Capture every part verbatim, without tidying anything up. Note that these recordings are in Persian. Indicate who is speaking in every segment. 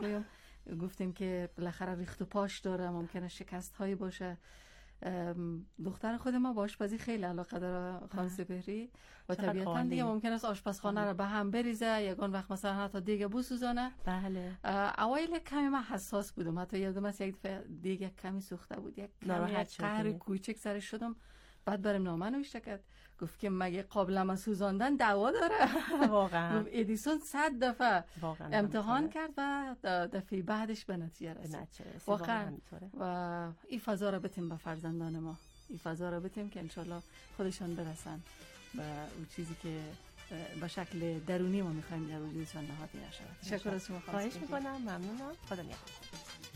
Speaker 1: گفتیم گفتیم که بالاخره ریخت و پاش داره، ممکنه شکست هایی باشه. دختر خود ما با آشپزی خیلی علاقه داره خانم سپهری و طبیعتا دیگه ممکن است آشپزخانه رو به هم بریزه، یگان وقت مثلا حتی دیگه بسوزانه.
Speaker 2: بله.
Speaker 1: اوایل کمی من حساس بودم، حتی یادم است یک دفعه دیگه کمی سوخته بود، یک کمی قهر کوچک سرش شدم. بعد برام نامه نوشته کرد، گفت که مگه قابل ما سوزاندن دعوا داره؟
Speaker 2: واقعا
Speaker 1: ادیسون صد دفعه امتحان کرد و دفعه بعدش به نتیجه رسید. واقعا و این فضا رو بتیم به فرزندان ما، این فضا رو بتیم که انشالله خودشان برسن به اون چیزی که به شکل درونی ما میخوایم در وجودشان نهادی نشود. تشکر از شما.
Speaker 2: خواهش میکنم. ممنونم. خدا نگهدار.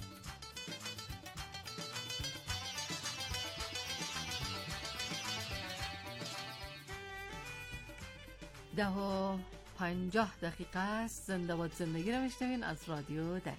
Speaker 1: ده و پنجاه دقیقه است. زنده باد زندگی رو میشنوین از رادیو دری.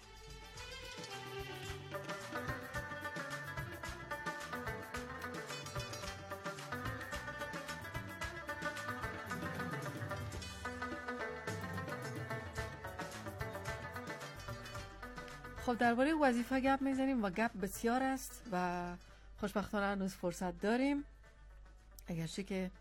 Speaker 1: خب درباره وظیفه گپ میزنیم و گپ بسیار است و خوشبختانه هنوز فرصت داریم، اگرچه که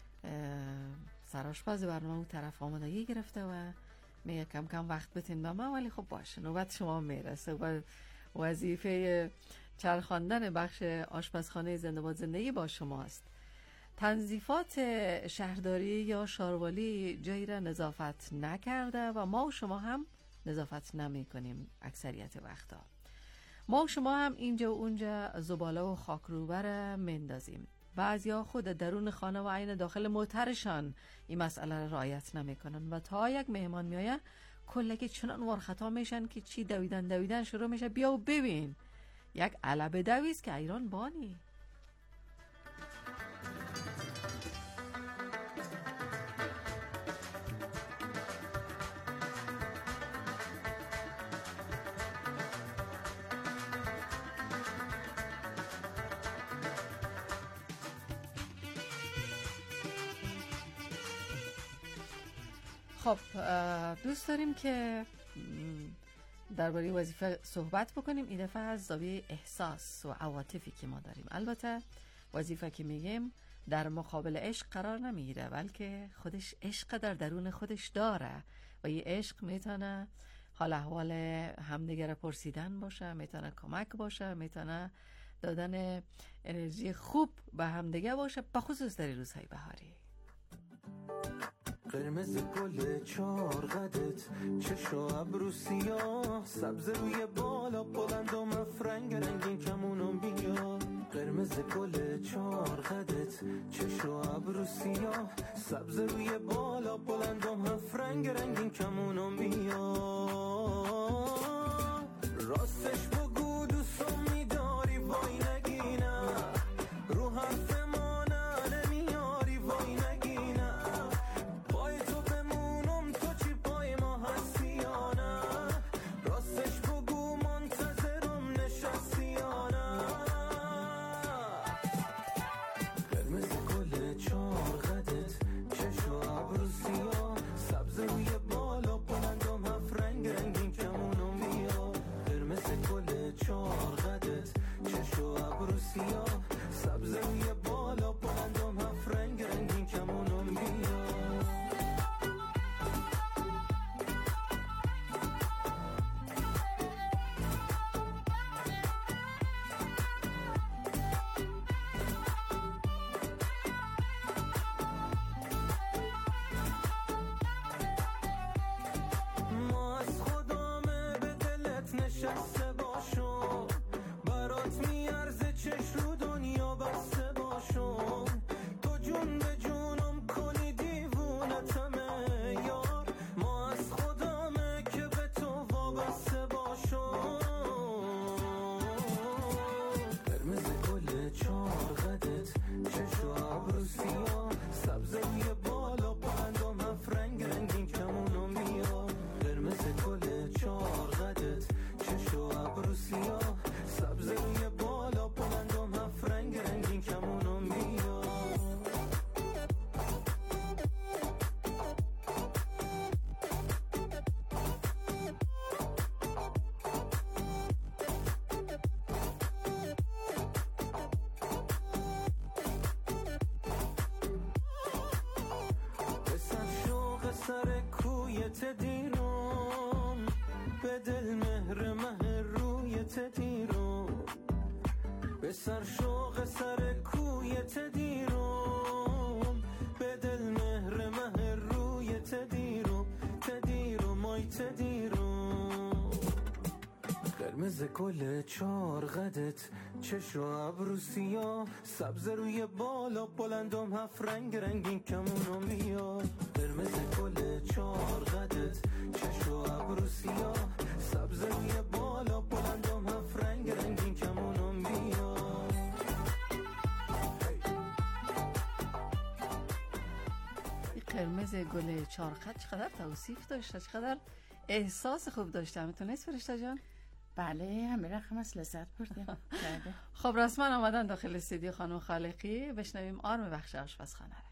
Speaker 1: سرآشپز برنامه اون طرف آمادگی گرفته و میگه کم کم وقت بتین به من، ولی خب باشه نوبت شما میرسه و وظیفه چرخاندن بخش آشپزخانه زنده باد زندگی با شماست. تنظیفات شهرداری یا شاروالی جایی را نظافت نکرده و ما و شما هم نظافت نمی کنیم اکثریت وقتا. ما و شما هم اینجا و اونجا زباله و خاکروبه مندازیم. بعضیا خود درون خانه و عین داخل موترشان این مسئله را رعایت نمیکنن و تا یک مهمان میایه کلگی چنان ورخطا میشن که چی دویدن دویدن شروع میشه. بیا و ببین یک علبه دویست که ایران بانی. خب دوست داریم که درباره وظیفه صحبت بکنیم، این دفعه از زاویه احساس و عواطفی که ما داریم. البته وظیفه که میگیم در مقابل عشق قرار نمیگیره، بلکه خودش عشق در درون خودش داره و این عشق میتونه حال احوال همدیگه پرسیدن باشه، میتونه کمک باشه، میتونه دادن انرژی خوب به همدیگه باشه، به خصوص در روزهای بهاری.
Speaker 3: قرمز گل چار قدت، چشم و ابرو سیاه، سبز روی بالا بلند و مفرنگ رنگین کمونو بیا. قرمز گل چار قدت، چشم و ابرو سیاه، سبز روی بالا بلند و مفرنگ رنگین کمونو بیا. راستش بگو دوستم میداری وای نگینه، رو حرف ما نه نمیاری وای نگینه. پای تو بمونم تو چی پای ما هستی یا نه، راستش بگو منتظرم نشستی یا نه. قرمز گل چار قدت، چشم و ابرو سیاه، سبز روی بالا بلند و مفرنگ رنگ تدیرو به سر شوق سر کوی تدیرو به دل مهر مه روی تدیرو تدیرو مای تدیرو قرمز گل چار قدت چشم و ابرو سیاه سبز روی بالا بلندم هفت رنگ رنگین کمونو میاد قرمز گل چار قدت چشم و ابرو سیاه سبز روی بالا بلندم هفت رنگ رنگین کمونو میاد.
Speaker 1: این قرمز گل چار قد چقدر توصیف داشته، چقدر احساس خوب داشته. میتونست فرشته جان؟
Speaker 2: بله همین رقم از لذت بردیم.
Speaker 1: خب رسما آمدن داخل استودیو خانم خالقی، بشنویم آرم بخش آشپزخانه را.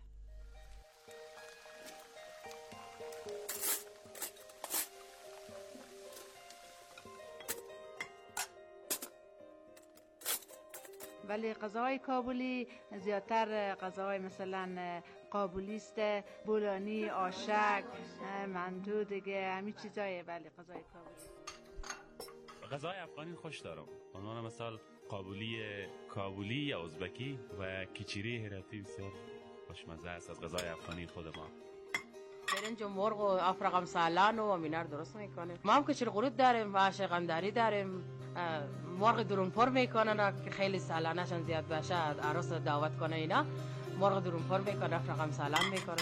Speaker 4: ولی غذاهای کابلی زیادتر غذاهای مثلا قابلی است، بولانی، آشک، مندو دیگه همین چیزایه. ولی غذای کابلی
Speaker 5: غذای افغانی خوش دارم، عنوان مثال قابلی کابلی یا ازبکی و کیچیری هراتی بسیار خوشمزه است از غذای افغانی خود ما.
Speaker 6: برنج و مرغ و افرقم سالان و امینار درست میکنیم. ما هم کچل قرود داریم و شقندری داریم. مرغ درونپر میکنن که خیلی سالانشان زیاد باشه، عروس دعوت کنه اینا مرغ درونپر میکنن، افرقم سالان میکنن.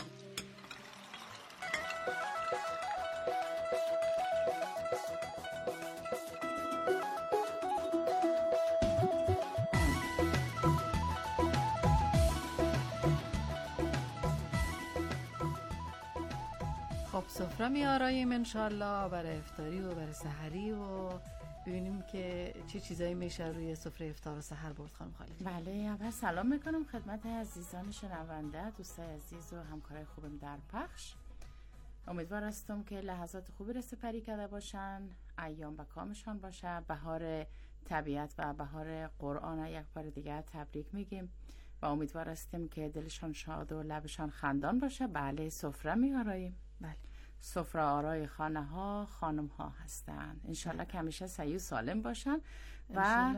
Speaker 1: خب سفره می آراییم انشالله برای افطاری و برای سحری و ببینیم که چه چیزایی میشه روی سفره افطار و سحر برد خانم خالقی.
Speaker 2: بله اول سلام میکنم خدمت عزیزان شنونده، دوستای عزیز و همکارای خوبم در پخش. امیدوار هستم که لحظات خوبی رو سپری کرده باشن، ایام به کامشان باشه. بهار طبیعت و بهار قرآن یک بار دیگه تبریک میگیم و امیدوار هستیم که دلشان شاد و لبشان خندان باشه. بله سفره می آراییم.
Speaker 1: بله
Speaker 2: سفره آرای خانه ها خانم ها هستن انشالله که همیشه صحیح و سالم باشن و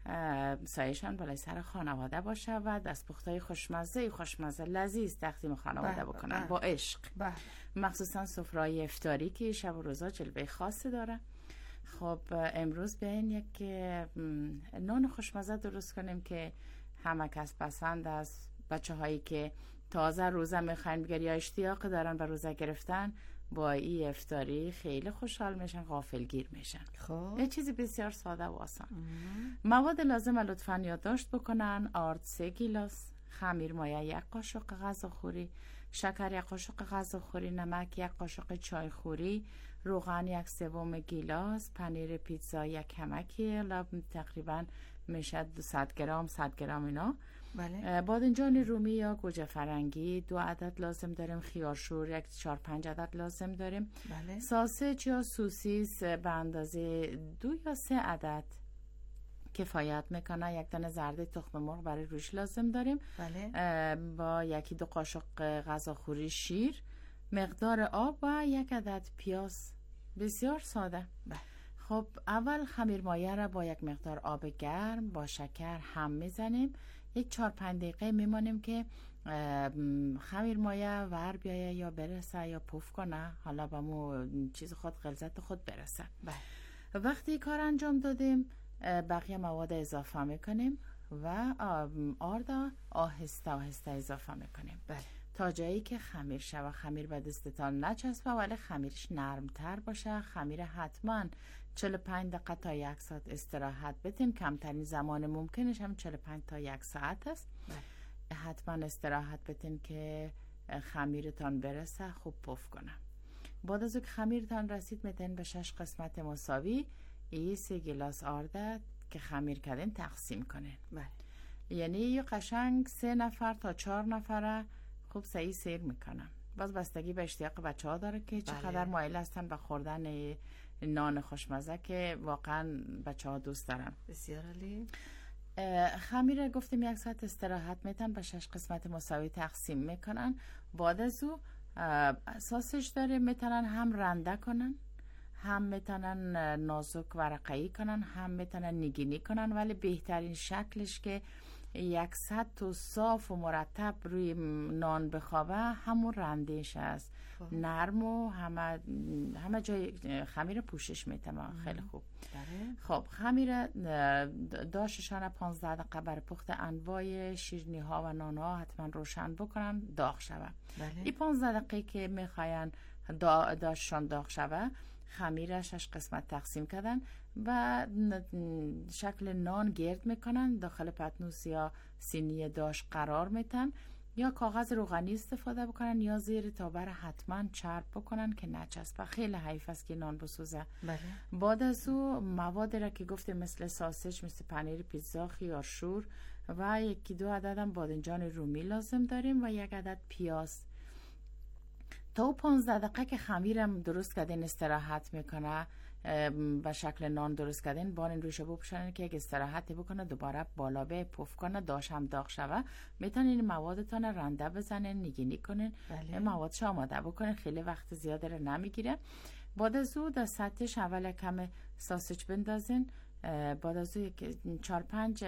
Speaker 2: سایشان بالای سر خانواده باشه و دستپختای خوشمزه خوشمزه لذیذ تقدیم خانواده بکنن با عشق.
Speaker 1: بله.
Speaker 2: مخصوصا سفره افطاری که شب و روزا جلوه خاصی داره. خب امروز بیاین یک نان خوشمزه درست کنیم که همه کس پسند است. بچه هایی که تازه روزه میخواین بگر یا اشتیاق دارن به روزه گرفتن با ای افطاری خیلی خوشحال میشن، غافلگیر میشن.
Speaker 1: خب
Speaker 2: یه چیزی بسیار ساده و آسان. مواد لازم لطفاً یادداشت بکنن. آرد سه گیلاس، خمیر مایه یک قاشق غذاخوری، شکر یک قاشق غذاخوری، نمک یک قاشق چایخوری، روغن یک سوم گیلاس، پنیر پیتزا یک کمکی، تقریبا میشه صد گرم صد گرم اینا.
Speaker 1: بله.
Speaker 2: بادنجان رومی یا گوجه فرنگی دو عدد لازم داریم. خیارشور یک چهار پنج عدد لازم داریم.
Speaker 1: بله.
Speaker 2: ساسج یا سوسیس به اندازه دو یا سه عدد کفایت میکنه. یک دانه زرده تخم مرغ برای روش لازم داریم.
Speaker 1: بله.
Speaker 2: با یکی دو قاشق غذاخوری شیر، مقدار آب و یک عدد پیاز. بسیار ساده.
Speaker 1: بله.
Speaker 2: خب اول خمیر مایه را با یک مقدار آب گرم با شکر هم میزنیم. یک چهار پنج دقیقه میمانیم که خمیر مایه ور بیایه یا برسه یا پف کنه، حالا با مو چیز خود غلظت خود برسه.
Speaker 1: بله.
Speaker 2: وقتی کار انجام دادیم بقیه مواد اضافه میکنیم و آرد آهسته آهسته اضافه میکنیم.
Speaker 1: بله.
Speaker 2: تا جایی که خمیر شود. خمیر به دستتان نچسبه ولی خمیرش نرمتر باشه. خمیر حتما چهل و پنج دقیقه تا یک ساعت استراحت بدین. کمترین زمان ممکنش هم چهل و پنج تا یک ساعت است. بله. حتما استراحت بدین که خمیرتان برسه خوب پف کنه. بعد از که خمیرتان رسید میتین به شش قسمت مساوی ای سه گلاس آرد که خمیر کردین تقسیم کنین.
Speaker 1: بله.
Speaker 2: یعنی یه قشنگ سه نفر تا چهار نفره خوب صحیح سیر میکنم. باز بستگی به اشتیاق بچه ها داره که چقدر بله. مایل هستن به خوردن نان خوشمزه که واقعا بچه ها دوست دارن.
Speaker 1: بسیار عالی.
Speaker 2: خمیر گفتیم یک ساعت استراحت میتن به شش قسمت مساوی تقسیم میکنن. بعد از او ساسش داره میتونن هم رنده کنن هم میتونن نازک ورقه‌ای کنن، هم میتونن نگینی کنن، ولی بهترین شکلش که یک سطح و صاف و مرتب روی نان بخوابه همون رندش است. نرم و همه همه جای خمیر پوشش میتونه. خیلی خوب. خب خمیر داشتشان پانزده دقیقه برای پخت انواع شیرینی ها و نان ها حتما روشن بکنن داغ شوه. این پانزده دقیقه که میخواین دا داشتشان داغ شوه، خمیرش اش قسمت تقسیم کردن و شکل نان گرد میکنن، داخل پتنوس یا سینی داش قرار میتن، یا کاغذ روغنی استفاده بکنن یا زیر تابر حتما چرب بکنن که نچسبه. خیلی حیف است که نان بسوزه. بله. بعد از او مواد را که گفتیم مثل ساسج، مثل پنیر پیتزا، خیارشور و یکی دو عدد هم بادنجان رومی لازم داریم و یک عدد پیاز. تا پانزده دقیقه که خمیرم درست کردین استراحت میکنه و شکل نان درست کردین، بارین روش بپوشنین که یک استراحتی بکنه، دوباره بالا به پف کنه، داش هم داغ شوه. میتونین موادتان رنده بزنین، نگینی کنین. بله. موادش آماده بکنین، خیلی وقت زیاده رو نمیگیره. بعد از او در سطحش اول کم ساسج بندازین، بعد از او چار پنج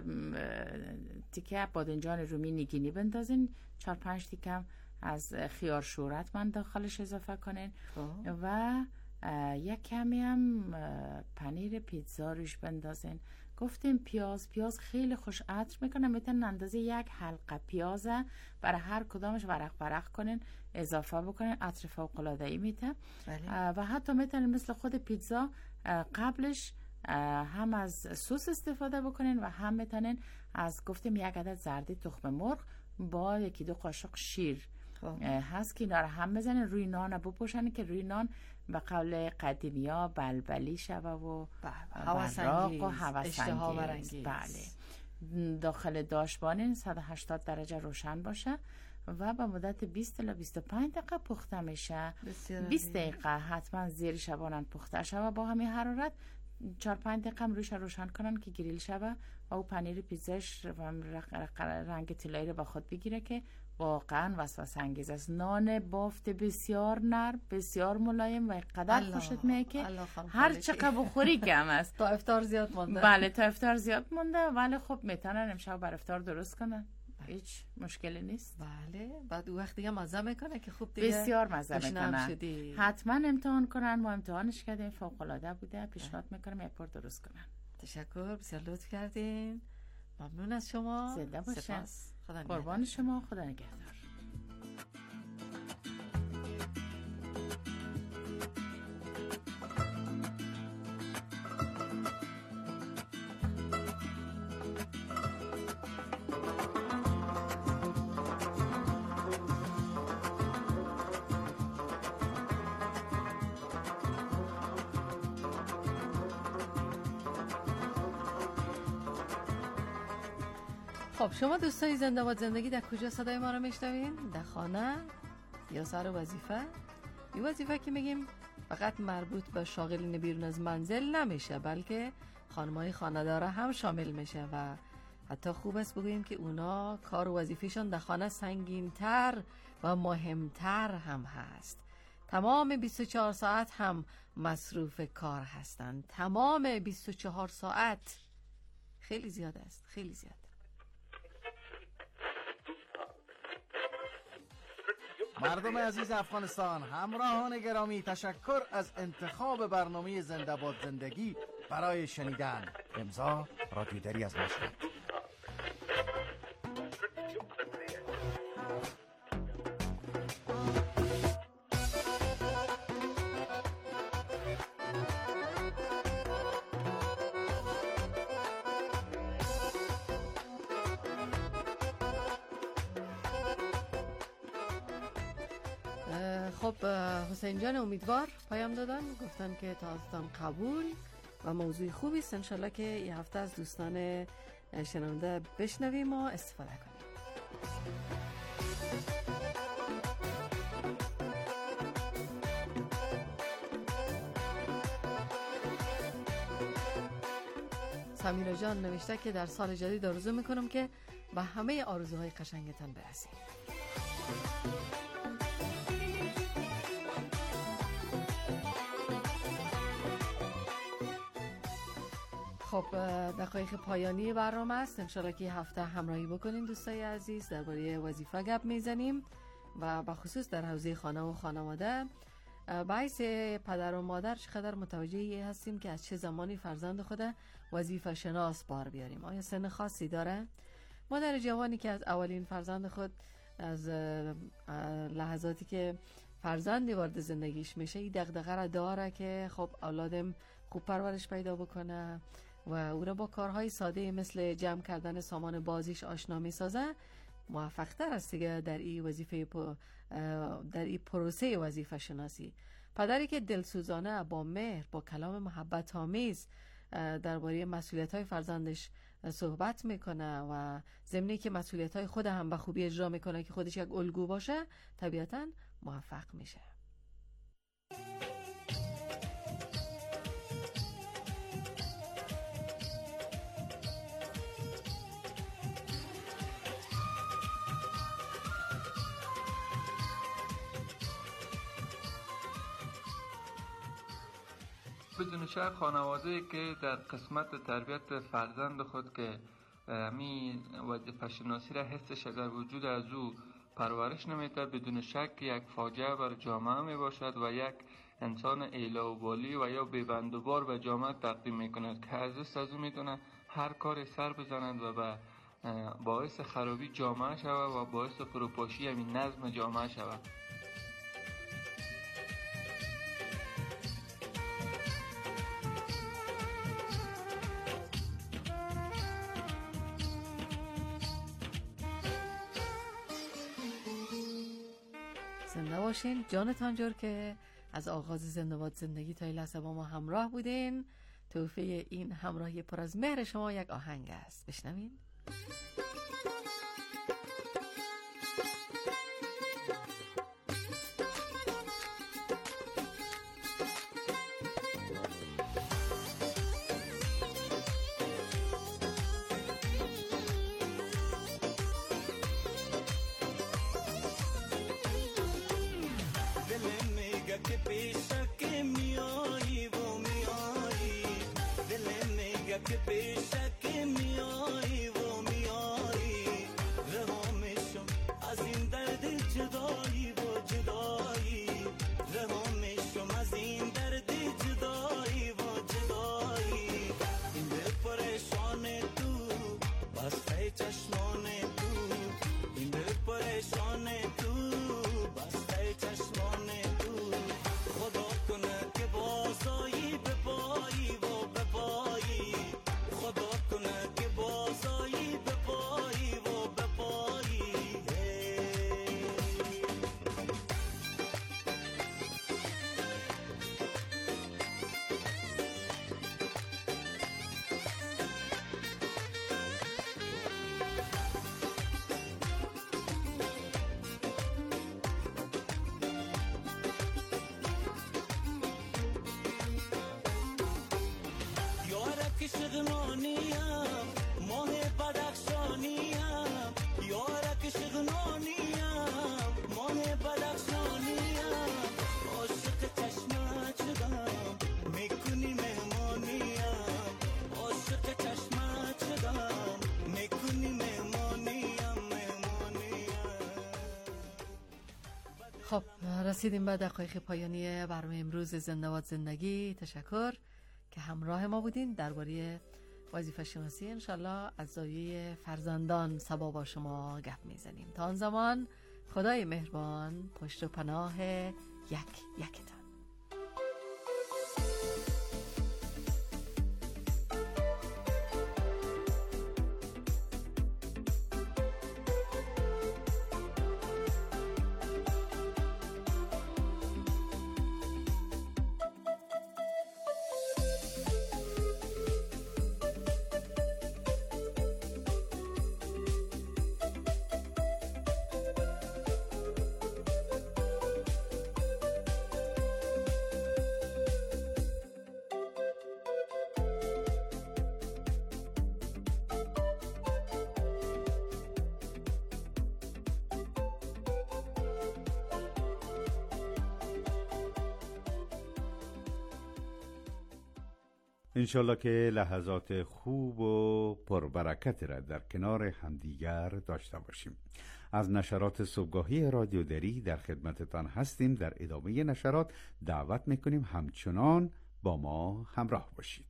Speaker 2: تیکه بادنجان رومی نگینی بندازین، چار پنج تیکه از خیار شورت من داخلش اضافه کنین و یک کمی هم پنیر پیتزا روش بندازین. گفتیم پیاز پیاز خیلی خوش عطر میکنه، میتونن اندازه یک حلقه پیاز برای هر کدامش ورق ورق کنین اضافه بکنین، عطر فوق العاده ای میده. و حتی میتونین مثل خود پیتزا قبلش هم از سس استفاده بکنین و هم میتونین از گفتیم یک عدد زردی تخم مرغ با یکی دو قاشق شیر هست که اینا رو هم بزنین روی نان بپوشنین که روی نان به قول قدیمی ها بلبلی شوه و براق و هوس‌انگیز. بله. داخل داش بانین صد و هشتاد درجه روشن باشه و به مدت بیست تا بیست و پنج دقیقه پخته میشه. بیست دقیقه حتما زیر شبانن پخته شوه با همین حرارت. چهار پنج دقیقه هم روش روشن کنن که گریل شوه و او پنیر پیتزاش رنگ طلایی رو با خود بگیره که واقعا وسوسه انگیز است. نان بافت بسیار نرم، بسیار ملایم و قدر خوشت میاد که هر چقدر بخوری کم است.
Speaker 1: تا افطار زیاد مونده.
Speaker 2: بله تا افطار زیاد مونده، ولی خب میتونن امشب بر افطار درست کنن. هیچ مشکلی نیست.
Speaker 1: بله. بعد او وقت دیگه مزه میکنه که خوب دیگه
Speaker 2: بسیار مزه میکنه. حتما امتحان کنن. ما امتحانش کردیم، فوق العاده بوده. پیشنهاد میکنم یک بار درست کنن.
Speaker 1: تشکر، بسیار لطف کردین. ممنون از شما.
Speaker 2: زنده باشین.
Speaker 1: خدا
Speaker 2: قربان شما. خدا نگهدار.
Speaker 1: خب شما دوستای زنده باد زندگی در کجا صدای ما رو میشنوین؟ در خانه یا سر وظیفه؟ این وظیفه که میگیم فقط مربوط به شاغلین بیرون از منزل نمیشه، بلکه خانمای خانه‌دار هم شامل میشه و حتی خوب است بگوییم که اونا کار و وظیفهشون در خانه سنگین‌تر و مهمتر هم هست. تمام بیست و چهار ساعت هم مصروف کار هستند. تمام بیست و چهار ساعت خیلی زیاد است، خیلی زیاد.
Speaker 7: مردم عزیز افغانستان، همراهان گرامی، تشکر از انتخاب برنامه زنده باد زندگی برای شنیدن. امضا رادیو دری از مشهد.
Speaker 1: خب حسین جان امیدوار پیام دادن، گفتن که تازتان قبول و موضوع خوبی است. انشالله که یه هفته از دوستان شنونده بشنویم و استفاده کنیم. سمیرا جان نوشته که در سال جدید آرزو میکنم که به همه آرزوهای قشنگتان برسید. خب دقایق پایانی برنامه است. انشالله که هفته همراهی بکنین دوستای عزیز. درباره وظیفه گپ میزنیم و بخصوص در حوزه خانه و خانواده. باعث پدر و مادر چقدر متوجه هستیم که از چه زمانی فرزند خود وظیفه شناس بار بیاریم. آیا سن خاصی داره؟ مادر جوانی که از اولین فرزند خود، از لحظاتی که فرزندی وارد زندگیش میشه، این دغدغه را داره که خب اولادم خوب پرورش پیدا بکنه و او را با کارهای ساده مثل جمع کردن سامان بازیش آشنا میسازه، موفق تر است دیگه در این وظیفه در این پروسه وظیفه شناسی. پدری که دلسوزانه با مهر، با کلام محبت آمیز درباره مسئولیت‌های فرزندش صحبت میکنه و ضمنی که مسئولیت‌های خود هم به خوبی اجرا میکنه که خودش یک الگو باشه، طبیعتاً موفق میشه.
Speaker 8: بدون شک خانواده که در قسمت تربیت فرزند خود که می وظیفه شناسی را حسش در وجود از او پرورش نمیده، بدون شک یک فاجعه بر جامعه می باشد و یک انسان ایلاوبالی و یا بی‌بندوبار به جامعه تقدیم می کند که از دست از او میتونه هر کار سر بزنند و به باعث خرابی جامعه شود و باعث فروپاشی همین نظم جامعه شود.
Speaker 1: زنده باشین. جانتان جور که از آغاز زنده‌باد زندگی تا این لحظه با ما همراه بودین. توفیق این همراهی پر از مهر شما یک آهنگ است، بشنوین. خب رسیدیم به دقایق پایانی برنامه امروز زنده‌باد زندگی. تشکر که همراه ما بودین. درباره وظیفه شناسی انشالله از زاویه فرزندان سبا با شما گپ میزنیم. تا آن زمان خدای مهربان پشت و پناه یک یکتان.
Speaker 9: انشالله که لحظات خوب و پربرکت را در کنار همدیگر داشته باشیم. از نشرات صبحگاهی رادیو دری در خدمتتان هستیم. در ادامه نشرات دعوت میکنیم همچنان با ما همراه باشید.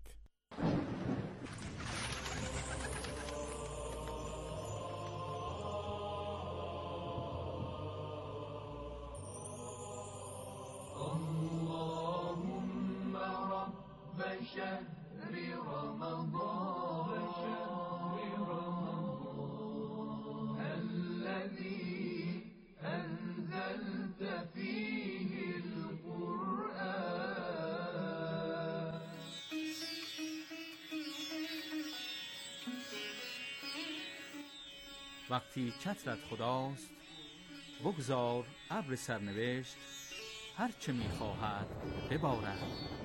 Speaker 10: وقتی چترت خداست بگذار ابر سرنوشت هر چه می‌خواهد ببارد.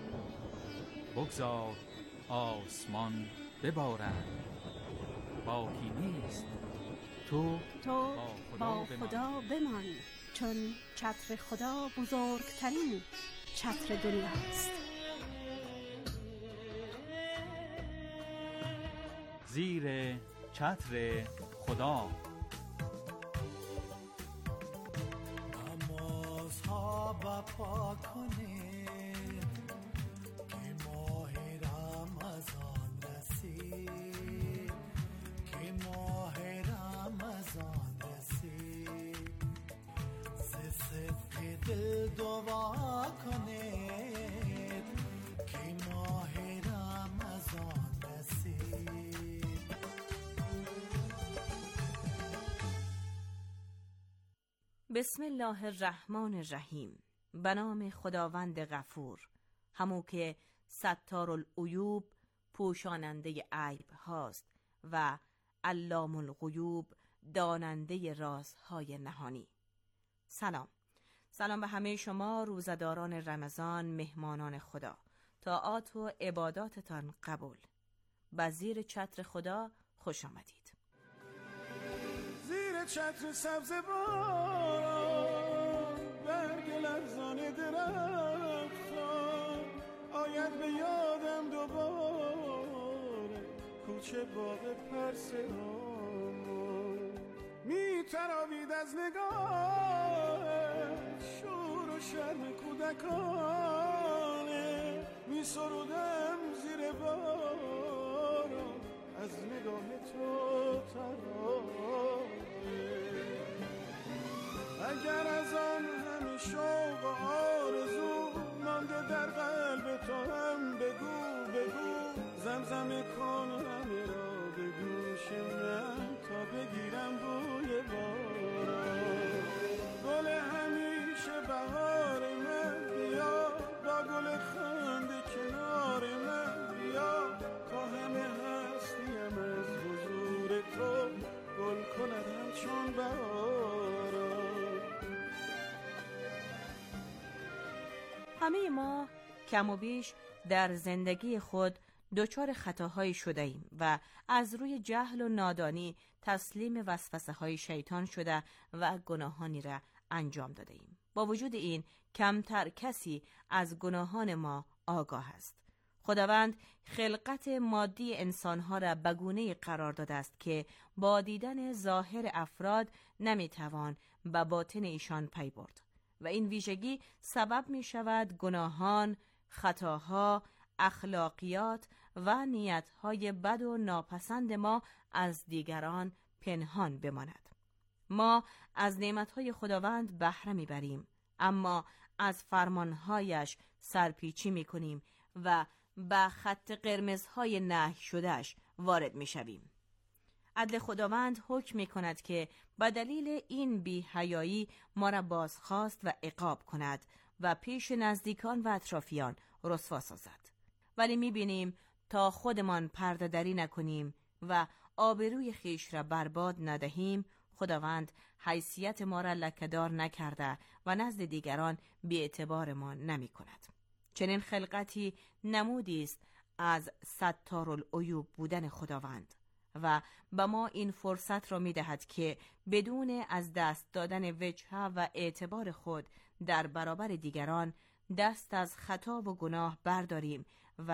Speaker 10: بگذار آسمان ببارد، باکی نیست. تو
Speaker 11: تو
Speaker 10: با خدا,
Speaker 11: با
Speaker 10: بمان.
Speaker 11: خدا بمان، چون چتر خدا بزرگترین چتر دنیاست.
Speaker 10: زیر چتر خدا.
Speaker 3: نمازها بپا کنید که ماه رمضان رسید، که ماه رمضان رسید. ز صدق دل دعا کنید که ماه رمضان رسید.
Speaker 12: بسم الله الرحمن الرحیم. به نام خداوند غفور، همو که ستار العیوب، پوشاننده عیب هاست، و علام الغیوب، داننده رازهای نهانی. سلام سلام به همه شما روزداران رمضان، مهمانان خدا. طاعات و عباداتتان قبول. به زیر چتر خدا خوش آمدید.
Speaker 3: زیر چتر سبز باران، برگ لرزان درختان، آید به یادم دوباره کوچه باغ پرسران. می تراوید از نگاه شور و شرم کودکانه، می سرودم زیر باران از نگاه تو ترانه. اگر از آن همه شوق و آرزو مانده در قلب تو هم بگو بگو، زمزمه کن همه را به گوش من تا بگیرم بوی باران. گل همیشه بهار من بیا، با گل خنده کنار من بیا، تا همه هستیم از حضور تو گل کند همچون بهاران.
Speaker 12: همه ما کم و بیش در زندگی خود دچار خطاهایی شده ایم و از روی جهل و نادانی تسلیم وسوسه های شیطان شده و گناهانی را انجام داده ایم. با وجود این کمتر کسی از گناهان ما آگاه است. خداوند خلقت مادی انسانها را به گونه‌ای قرار داده است که با دیدن ظاهر افراد نمیتوان به باطن ایشان پی برد و این ویژگی سبب می شود گناهان، خطاها، اخلاقیات و نیتهای بد و ناپسند ما از دیگران پنهان بماند. ما از نعمتهای خداوند بهره می بریم، اما از فرمانهایش سرپیچی می کنیم و به خط قرمزهای نهی شدهش وارد می شویم. عدل خداوند حکم می کند که به دلیل این بی‌حیایی ما را بازخواست و عقاب کند و پیش نزدیکان و اطرافیان رسوا سازد. ولی می بینیم تا خودمان پرده دری نکنیم و آبروی خیش را برباد ندهیم، خداوند حیثیت ما را لکه‌دار نکرده و نزد دیگران بی‌اعتبار ما نمی کند. چنین خلقتی نمودی است از ستار العیوب بودن خداوند و به ما این فرصت را می دهد که بدون از دست دادن وجه و اعتبار خود در برابر دیگران دست از خطا و گناه برداریم و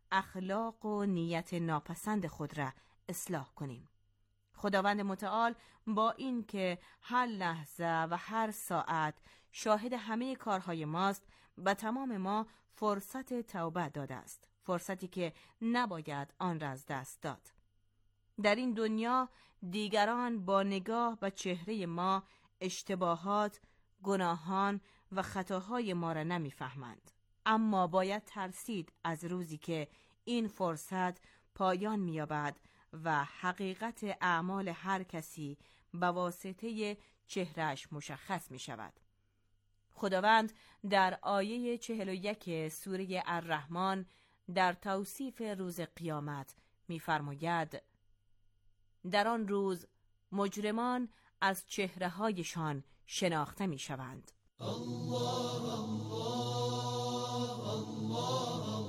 Speaker 12: اخلاق و نیت ناپسند خود را اصلاح کنیم. خداوند متعال با این که هر لحظه و هر ساعت شاهد همه کارهای ماست، به تمام ما فرصت توبه داده است، فرصتی که نباید آن را از دست داد. در این دنیا دیگران با نگاه به چهره ما اشتباهات، گناهان و خطاهای ما را نمیفهمند، اما باید ترسید از روزی که این فرصت پایان می‌یابد و حقیقت اعمال هر کسی به واسطه چهرهش مشخص می شود. خداوند در آیه چهل و یک سوره الرحمن در توصیف روز قیامت می فرماید: در آن روز مجرمان از چهره‌هایشان شناخته می شوند. الله الله الله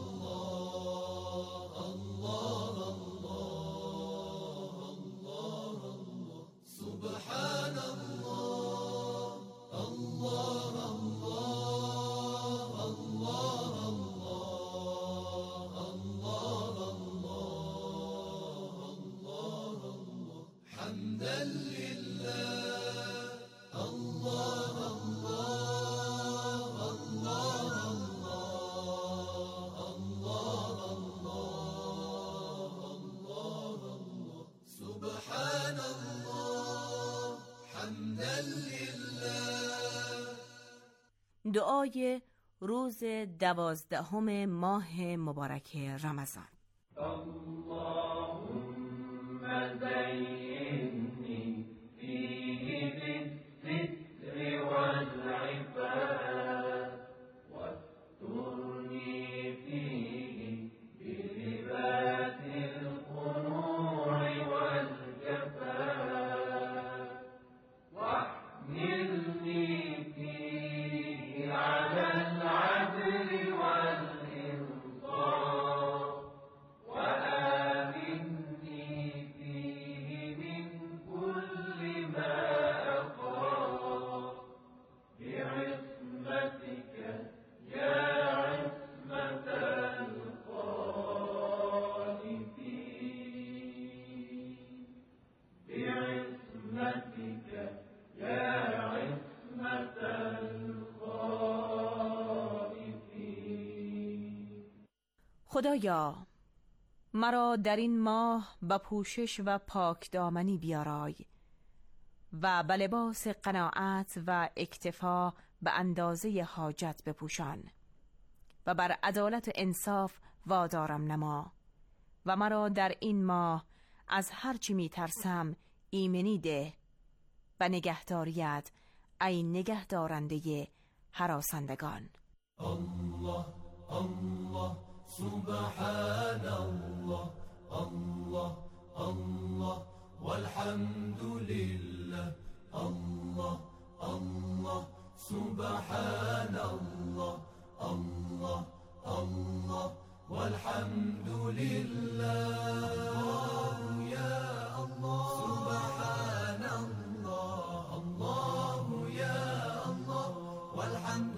Speaker 12: دعای روز دوازدهم ماه مبارک رمضان. اللهم زینی فیه بالستر والعفاف واسترنی فیه بلباس الخنوع والجفاف واحملنی فیه على العدل والإنصاف وآمني فيه من كل ما أخاف بعصمتك يا عصمة الخائفين بعصمتك يا عصمة خدایا مرا در این ماه به پوشش و پاک دامنی بیارای و به لباس قناعت و اکتفا به اندازه حاجت بپوشان و بر عدالت و انصاف وادارم نما و مرا در این ماه از هر چی می ترسم ایمنی ده و نگهداریت ای نگهدارنده هراسندگان. الله الله سبحان الله الله الله والحمد لله الله الله سبحان الله الله الله والحمد لله يا الله سبحان الله الله يا الله والحمد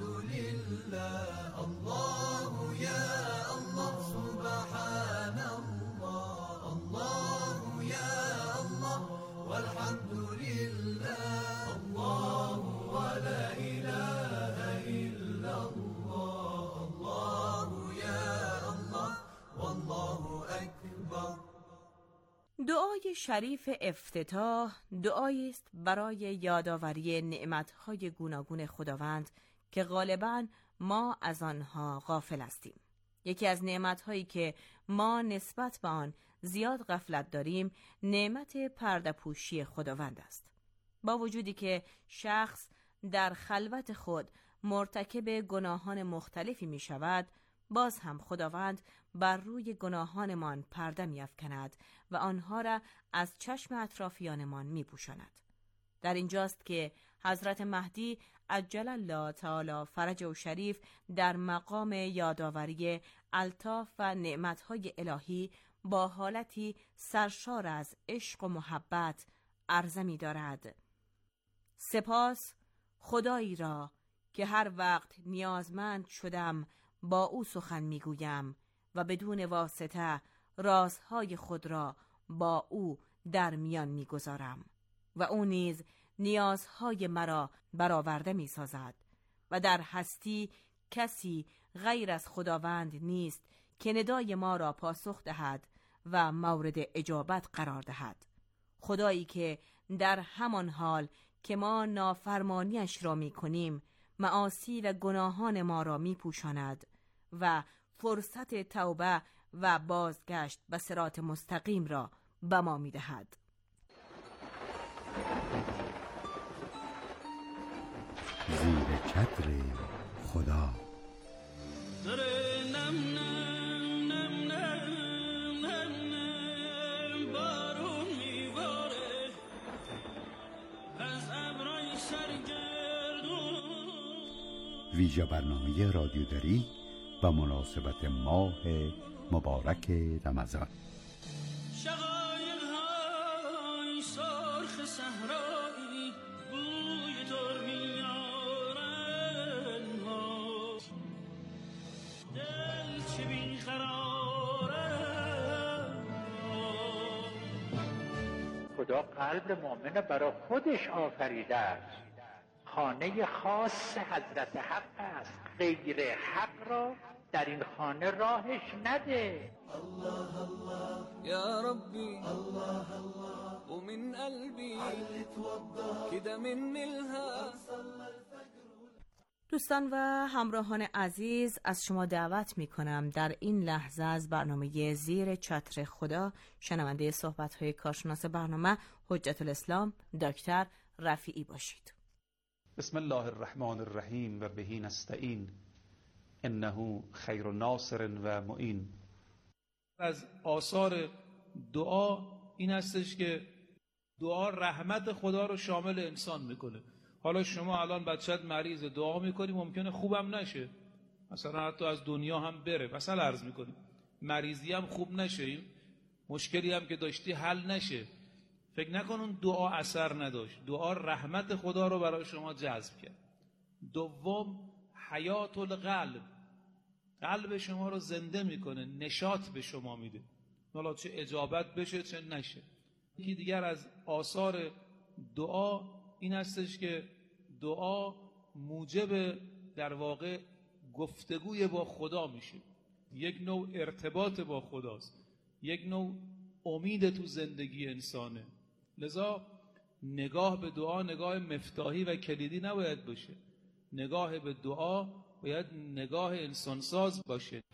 Speaker 12: لله الله يا الله سبحان الله الله يا الله والحمد لله الله ولا إله إلا الله الله يا الله والله أكبر. دعای شریف افتتاح دعایی است برای یادآوری نعمت‌های گوناگون خداوند که غالباً ما از آنها غافل هستیم. یکی از نعمت‌هایی که ما نسبت به آن زیاد غفلت داریم نعمت پرده‌پوشی خداوند است. با وجودی که شخص در خلوت خود مرتکب گناهان مختلفی می شود، باز هم خداوند بر روی گناهانمان پرده می افکند و آنها را از چشم اطرافیانمان می پوشاند. در اینجاست که حضرت مهدی عجل الله تعالی فرجه شریف در مقام یادآوری الطاف و نعمتهای الهی با حالتی سرشار از عشق و محبت عرضه می دارد: سپاس خدایی را که هر وقت نیازمند شدم با او سخن می گویم و بدون واسطه رازهای خود را با او در میان می‌گذارم و او نیز نیازهای مرا برآورده می‌سازد و در هستی کسی غیر از خداوند نیست که ندای ما را پاسخ دهد و مورد اجابت قرار دهد. خدایی که در همان حال که ما نافرمانیش را می‌کنیم معاصی و گناهان ما را می‌پوشاند و فرصت توبه و بازگشت به صراط مستقیم را به ما می‌دهد.
Speaker 9: زیر چتر خدا. ویژه برنامه رادیودری و مناسبت ماه مبارک رمضان.
Speaker 13: شقایق‌های سرخ صحرایی بوی تر میارن ها، دل چه بیقراره.
Speaker 14: خدا قلب مؤمن برای خودش آفریده است. خانه خاص حضرت حق است، غیر حق را در این خانه راهش نده.
Speaker 13: الله الله یا ربی الله الله ومن قلبی كده من ملها.
Speaker 12: دوستان و همراهان عزیز، از شما دعوت می کنم در این لحظه از برنامه زیر چتر خدا شنونده صحبت‌های کارشناس برنامه حجت الاسلام دکتر رفیعی باشید.
Speaker 15: بسم الله الرحمن الرحیم و بهی نستعین انه خیر ناصر و معین.
Speaker 16: از آثار دعا این هستش که دعا رحمت خدا رو شامل انسان میکنه. حالا شما الان بچت مریض دعا میکنی، ممکنه خوبم نشه، مثلا حتی از دنیا هم بره، مثلا عرض میکنی مریضی هم خوب نشه، این مشکلی هم که داشتی حل نشه، فکر نکن اون دعا اثر نداشت. دعا رحمت خدا رو برای شما جذب کرد. دوم حیات القلب، قلب شما رو زنده میکنه، نشاط به شما میده، حالا چه اجابت بشه چه نشه. یکی دیگر از آثار دعا این هستش که دعا موجب در واقع گفتگوی با خدا میشه، یک نوع ارتباط با خداست، یک نوع امید تو زندگی انسانه. لذا نگاه به دعا نگاه مفتاحی و کلیدی نباید باشه، نگاه به دعا باید نگاه انسانساز باشه.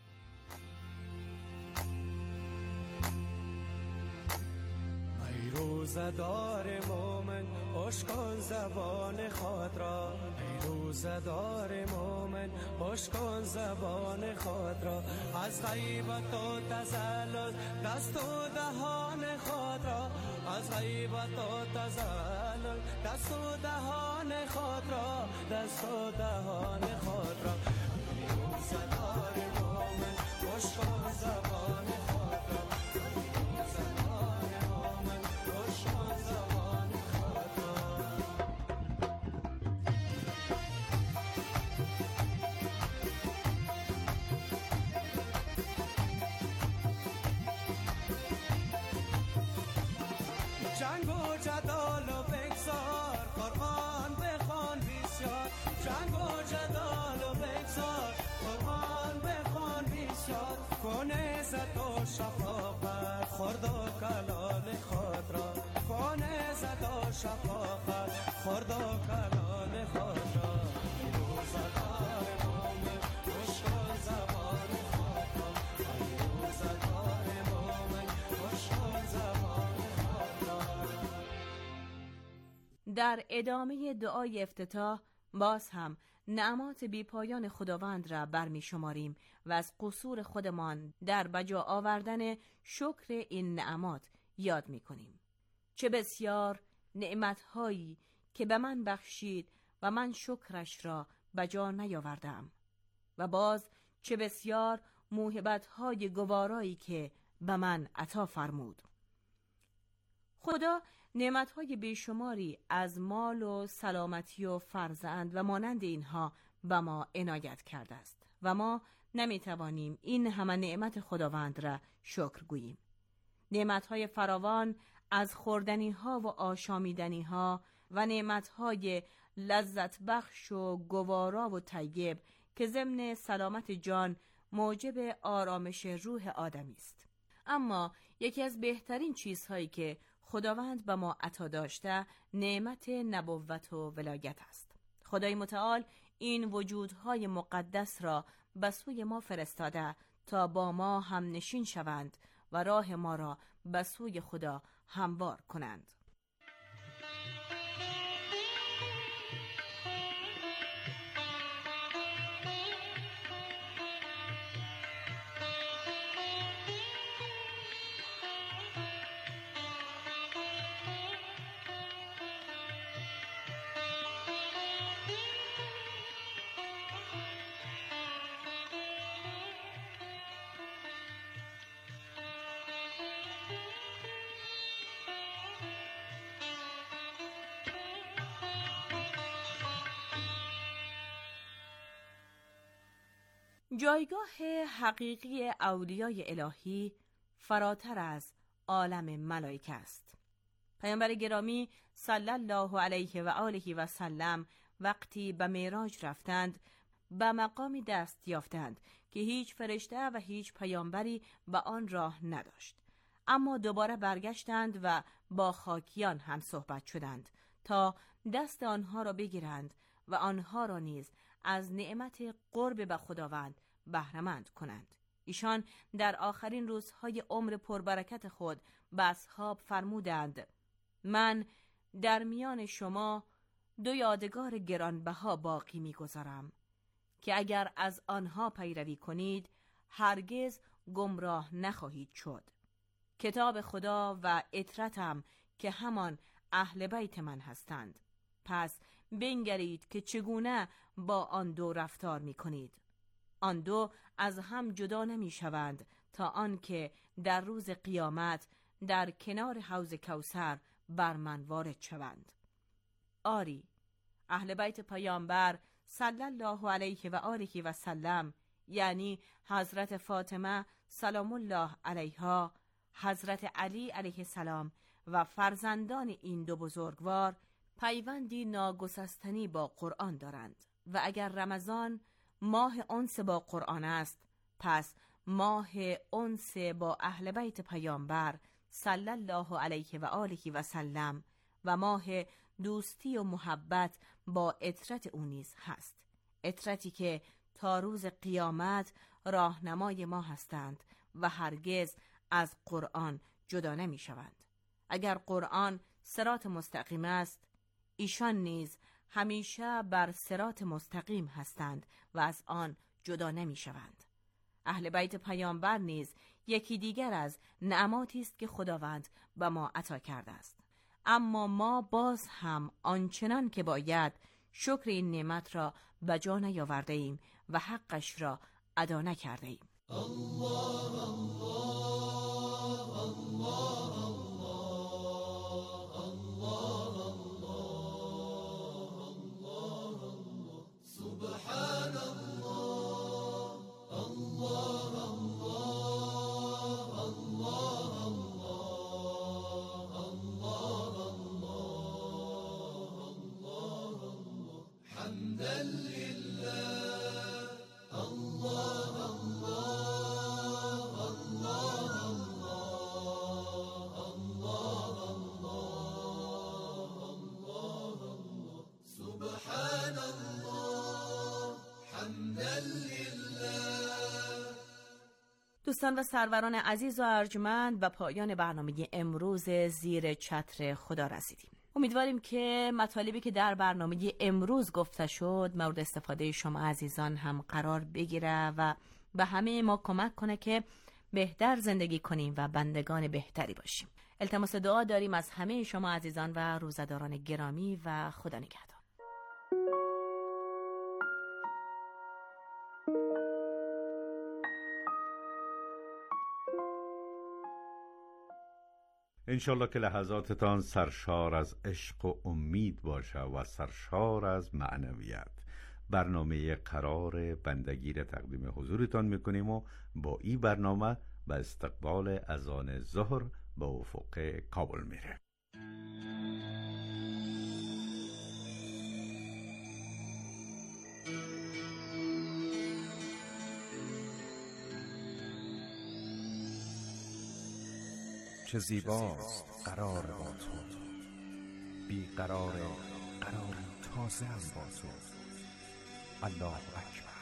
Speaker 3: ای روزدار مومن خوش کن زبان خود را، ای روزدار مومن خوش کن زبان خود را، از غیبت و تزلل دست و دهان خود را، از غیبت و تزلل دست و دهان خود را، دست و دهان خود را. ای روزدار مومن خوش کن زبان خود را، ای روزدار مومن خوش کن زبان خود را. جنگ و جدال و بگذار، قرآن بخوان بسیار، جنگ و جدال و بگذار، قرآن بخوان بسیار، کن عزت و شفاقت خرد و کلال خود را، کن عزت و شفاقت خرد و کلال خود را. ای روزدار مومن خوش کن زبان خود را، ای روزدار مومن خوش کن زبان خود را.
Speaker 12: در ادامه دعای افتتاح باز هم نعمات بی پایان خداوند را برمی شماریم و از قصور خودمان در بجا آوردن شکر این نعمات یاد می کنیم. چه بسیار نعمتهایی که به من بخشید و من شکرش را بجا نیاوردم، و باز چه بسیار موهبت‌های گوارایی که به من عطا فرمود. خدا نعمت‌های بیشماری از مال و سلامتی و فرزند و مانند اینها به ما عنایت کرده است و ما نمیتوانیم این همه نعمت خداوند را شکر گوییم. نعمتهای فراوان از خوردنی ها و آشامیدنی ها و نعمت های لذت بخش و گوارا و طیب که ضمن سلامت جان موجب آرامش روح آدمی است. اما یکی از بهترین چیزهایی که خداوند به ما عطا داشته نعمت نبوت و ولایت است. خدای متعال این وجودهای مقدس را به سوی ما فرستاده تا با ما هم نشین شوند و راه ما را به سوی خدا هموار کنند. جایگاه حقیقی اولیای الهی فراتر از عالم ملائکه است. پیامبر گرامی صلی الله علیه و آله و سلم وقتی به معراج رفتند به مقامی دست یافتند که هیچ فرشته و هیچ پیامبری به آن راه نداشت. اما دوباره برگشتند و با خاکیان هم صحبت شدند تا دست آنها را بگیرند و آنها را نیز از نعمت قرب به خداوند بهره‌مند کنند. ایشان در آخرین روزهای عمر پربرکت خود به اصحاب فرمودند: من در میان شما دو یادگار گرانبها باقی می‌گذارم که اگر از آنها پیروی کنید هرگز گمراه نخواهید شد. کتاب خدا و اطرتم که همان اهل بیت من هستند. پس بنگرید که چگونه با آن دو رفتار می کنید. آن دو از هم جدا نمی شوند تا آنکه در روز قیامت در کنار حوض کوثر بر من وارد شوند. آری، اهل بیت پیامبر صلی الله علیه و آله و سلم، یعنی حضرت فاطمه سلام الله علیها، حضرت علی علیه السلام و فرزندان این دو بزرگوار پیوندی ناگسستنی با قرآن دارند و اگر رمضان ماه انس با قرآن است، پس ماه انس با اهل بیت پیامبر صلی الله علیه و آله و سلم و ماه دوستی و محبت با اطرت او نیز هست. اطرتی که تا روز قیامت راهنمای ما هستند و هرگز از قرآن جدا نمی شوند. اگر قرآن صراط مستقیم است، ایشان نیز همیشه بر صراط مستقیم هستند و از آن جدا نمی شوند. اهل بیت پیامبر نیز یکی دیگر از نعماتی است که خداوند به ما عطا کرده است. اما ما باز هم آنچنان که باید شکر این نعمت را به جا نیاورده ایم و حقش را ادا نکرده ایم. الله الله الله دوستان و سروران عزیز و ارجمند، به پایان برنامه امروز زیر چتر خدا رسیدیم. امیدواریم که مطالبی که در برنامه امروز گفته شد مورد استفاده شما عزیزان هم قرار بگیره و به همه ما کمک کنه که بهتر زندگی کنیم و بندگان بهتری باشیم. التماس دعا داریم از همه شما عزیزان و روزداران گرامی و خدا نگهدار.
Speaker 9: انشالله که لحظاتتان سرشار از عشق و امید باشه و سرشار از معنویت برنامه قرار بندگی را تقدیم حضورتان میکنیم و با این برنامه به استقبال اذان ظهر به افق کابل میره.
Speaker 17: چه زیباست قرار با تو، بی قرار قراری تازه هم با تو. الله اکبر.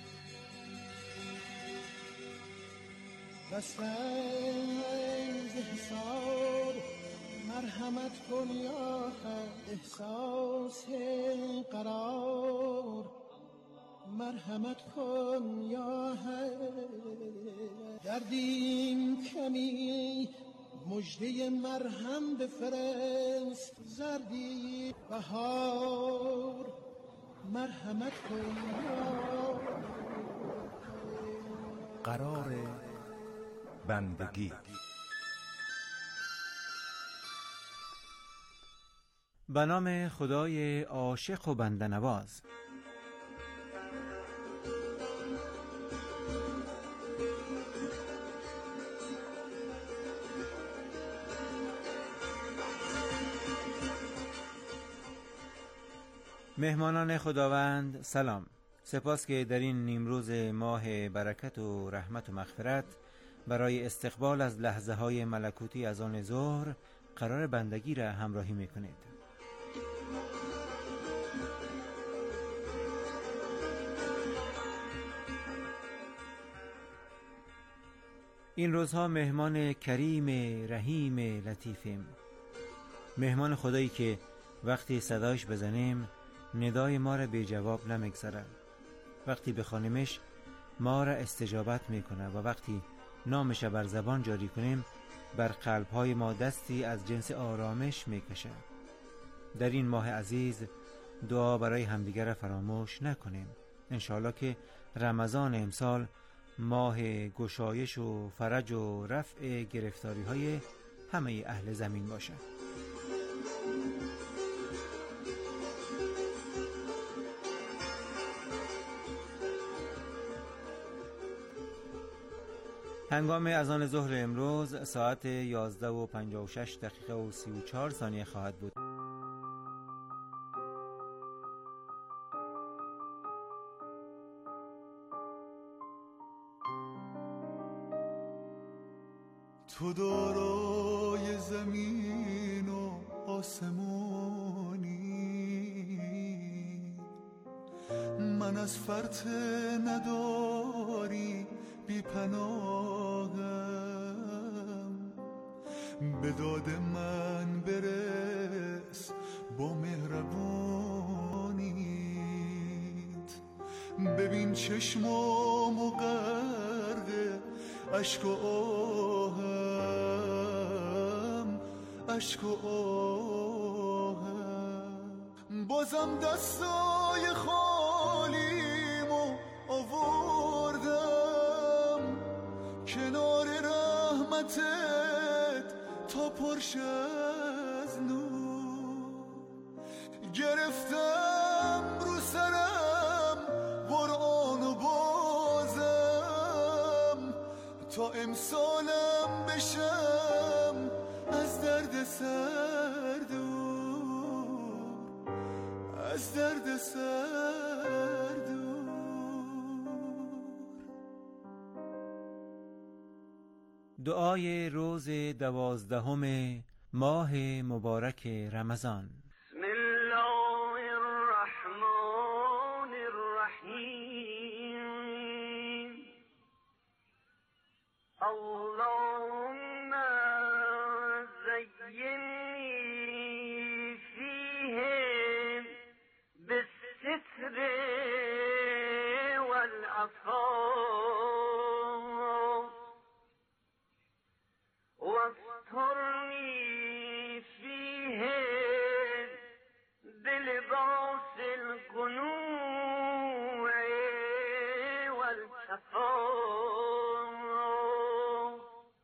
Speaker 18: بسنگ حساب مرحمت کن یا حق، احساس قرار مرحمت کن یا حق. دردیم کمی مجده مرهم بفرست، زردی بهار مرحمت کن یا
Speaker 17: قرار بندگی.
Speaker 10: به نام خدای عاشق و بنده نواز. مهمانان خداوند سلام. سپاس که در این نیمروز ماه برکت و رحمت و مغفرت برای استقبال از لحظه های ملکوتی از آن ظهر قرار بندگی را همراهی میکنید. این روزها مهمان کریم رحیم لطیفیم، مهمان خدایی که وقتی صدایش بزنیم ندای ما را بی جواب نمیگذاره، وقتی بخوانیمش ما را استجابت میکنه و وقتی نامش بر زبان جاری کنیم بر قلبهای ما دستی از جنس آرامش میکشه. در این ماه عزیز دعا برای همدیگر را فراموش نکنیم. انشاءالله که رمضان امسال ماه گشایش و فرج و رفع گرفتاری های همه اهل زمین باشه. هنگام اذان ظهر امروز ساعت یازده و پنجاه و شش دقیقه و سی و چهار ثانیه خواهد بود.
Speaker 19: تو دارای زمین و آسمانی، من از فرط نداری بی پناهم. به داد من برس با مهربانیت، ببین چشمامو غرق اشک و آهم، اشک و آهم. بازم دستای خالیمو آوردم کنار رحمتت تا پرش از نور. گرفتم رو سرم قرآن و بازم تا امسالم بشم از درد سر دور، از درد سر دور.
Speaker 10: دعای روز دوازدهم ماه مبارک رمضان.
Speaker 13: بسم الله الرحمن الرحیم. اللهم زینی فیه بالستر والعفاف واسترنی فیه بلباس القنوع والكفاف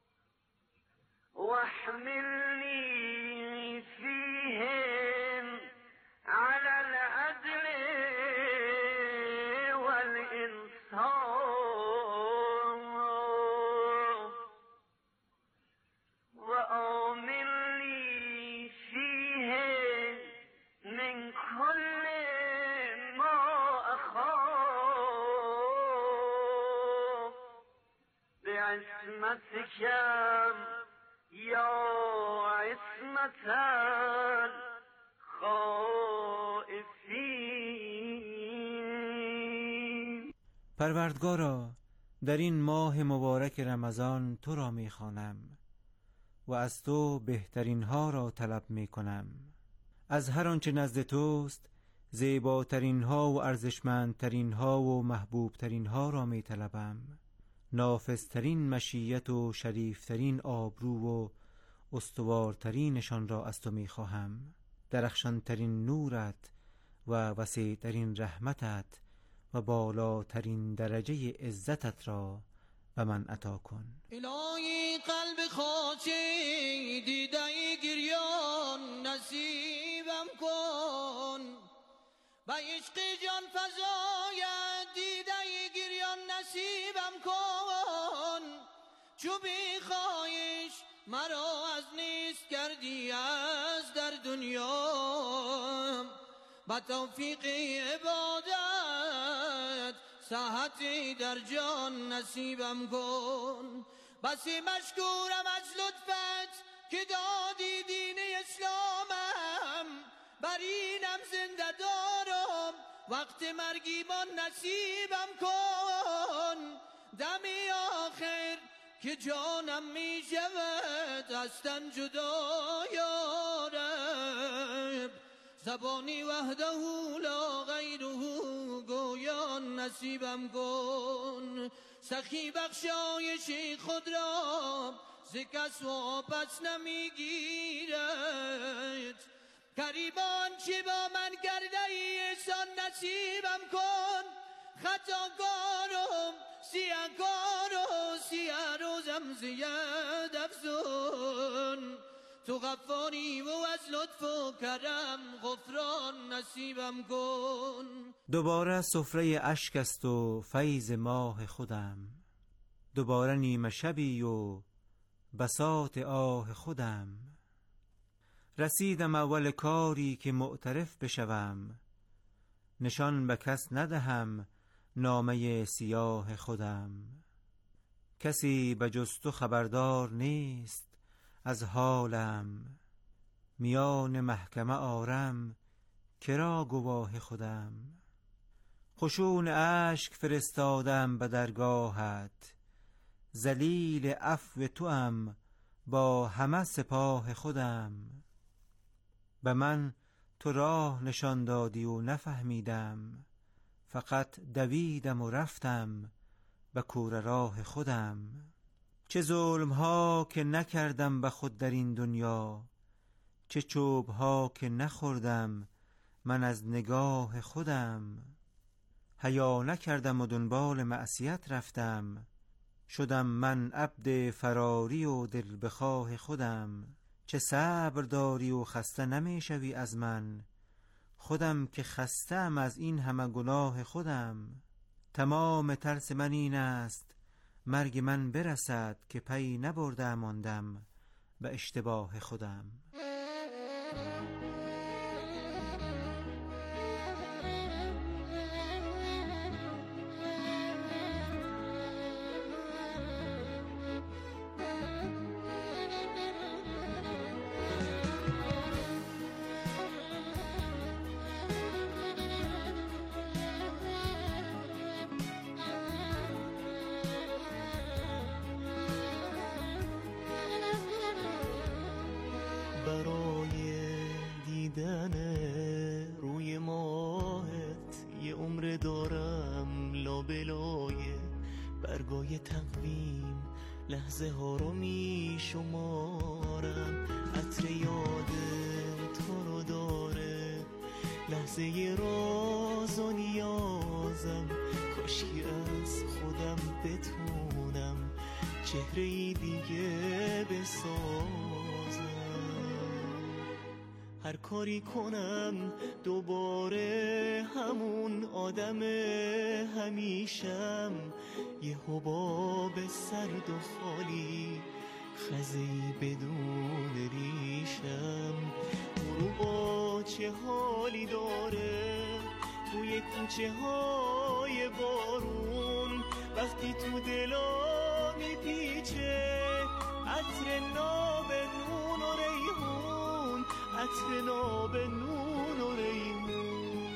Speaker 13: واحملني فيهم على العدل فکم یا عصمت الخائفین.
Speaker 10: پروردگارا، در این ماه مبارک رمضان تو را می خوانم و از تو بهترین ها را طلب می کنم. از هر آنچه نزد توست زیباترین ها و ارزشمندترین ها و محبوبترین ها را می طلبم. نافذترین مشیت و شریفترین آبرو و استوارترینشان را از تو می خواهم. درخشانترین نورت و وسیعترین رحمتت و بالاترین درجه عزتت را به من عطا کن.
Speaker 18: الهی قلب خاکی دیده گریان نصیبم کن، و عشق جان فزاید دیده گریان نصیبم کن. چو بیخواهش مرا از نیست کردی از در دنیا، با توفیق عبادت صحتی در جان نصیبم کن. بسی مشکورم از لطفت که دادی دین اسلامم، بر اینم زنده دارم وقت مرگیمان نصیبم کن. دمی آخر که جانم می شود از تن جدا یا رب، زبانی وحده لا غیره گویان نصیبم کن. سخی بخشایش خود را ز کس واپس نمیگیرد، گریبان چه با من کرده ای احسان نصیبم کن. خطاکارم سیاکارم سیاه روزم زیاد افزون، تو غفاری و از لطف و کرم غفران نصیبم کن.
Speaker 10: دوباره سفره اشک است و فیض ماه خودم، دوباره نیمه شبی و بساط آه خودم. رسیدم اول کاری که معترف بشوم، نشان به کس ندهم نامه سیاه خودم. کسی به جز تو خبردار نیست از حالم، میان محکمه آرم کرا گواه خودم. خشون اشک فرستادم به درگاهت، ذلیل عفو توام با همه سپاه خودم. به من تو راه نشان دادی و نفهمیدم، فقط دویدم و رفتم به کوره راه خودم. چه ظلم ها که نکردم به خود در این دنیا، چه چوب ها که نخوردم من از نگاه خودم. حیا نکردم و دنبال معصیت رفتم، شدم من عبد فراری و دل بخواه خودم. چه صبر داری و خسته نمیشوی از من، خودم که خستم از این همه گناه خودم. تمام ترس من این است مرگ من برسد، که پی نبرده ماندم به اشتباه خودم.
Speaker 3: برای دیدن روی ماهت یه عمر دارم لابلای برگای تقویم، لحظه ها رو می شمارم. عطر یاد تو رو داره لحظه راز و نیازم، کاشکی از خودم بتونم چهره دیگه بسازم. هر کاری کنم دوباره همون آدم همیشم، یه حباب سرد و خالی خزه‌ای بدون ریشم. برو با چه حالی داره توی کوچه های بارون، وقتی تو دلا
Speaker 19: میپیچه، عطر ناب نون و ریحون، عطر ناب نون و ریحون.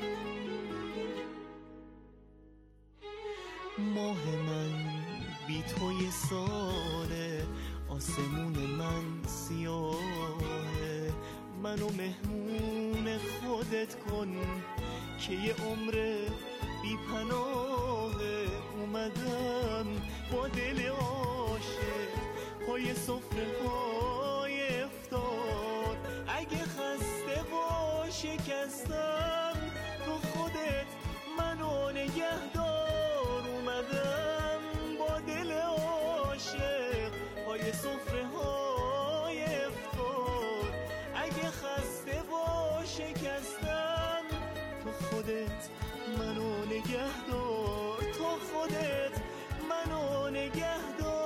Speaker 19: ماه من بی توی ساله، آسمون من سیاهه، منو مهمون خودت کن که یه عمر بی پناهه. اومدم با دل عاشق پای سفره های افطار، اگه خسته و شکستم تو خودت منو نگهدار. اومدم با دل عاشق پای سفره های افطار، اگه خسته و شکستم تو خودت منو نگهدار، تو خودت منو نگهدار.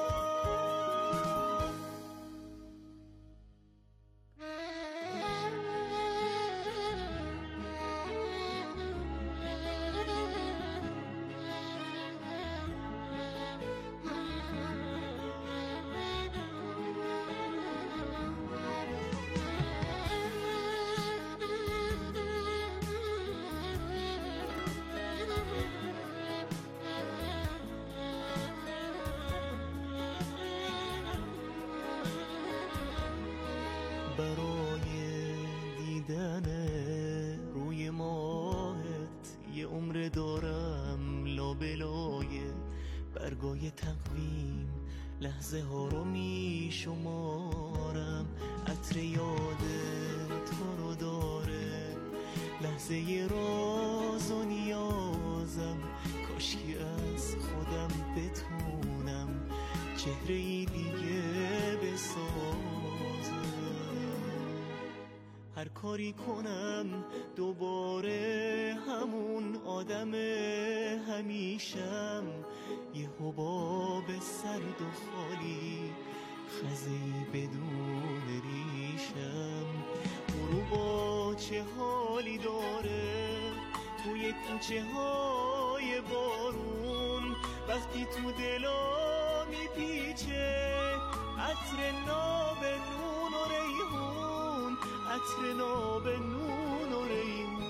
Speaker 19: برای دیدن روی ماهت یه عمر دارم لابلای برگای تقویم، لحظه ها رو می شمارم، عطر یاد تو رو داره لحظه ی راز و نیازم. کاشکی از خودم بتونم چهره ای دیگه بسازم، هر کاری کنم دوباره همون آدم همیشم. یه حباب سرد و خالی، خزه‌ای بدون ریشم. غروبا چه حالی داره توی کوچه های بارون، وقتی تو دلا میپیچه عطر ناب نون و ریحون، عطر ناب نون و ریحون.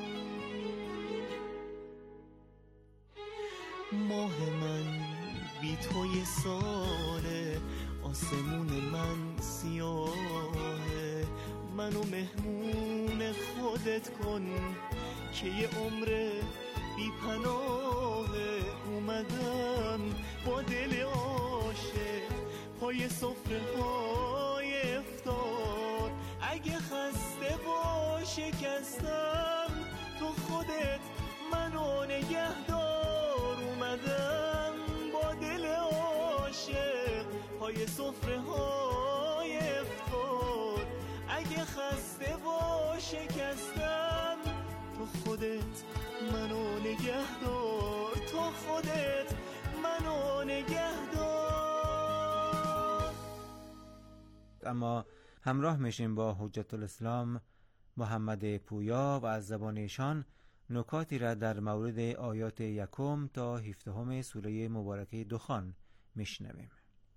Speaker 19: ماه من بی توی ساله، آسمون من سیاهه، منو مهمون خودت کن که یه عمر بی پناهه. اومدم با دل عاشق پای سفره های افطار، اگه خسته و شکستم تو خودت منو نگهدار. اومدم با دل عاشق پای سفره های افطار، اگه خسته و شکستم تو خودت منو نگهدار، تو خودت منو نگهدار.
Speaker 10: اما همراه میشیم با حجت الاسلام محمد پویا و از زبان ایشان نکاتی را در مورد آیات یکم تا هفدهم سوره مبارکه دخان میشنویم.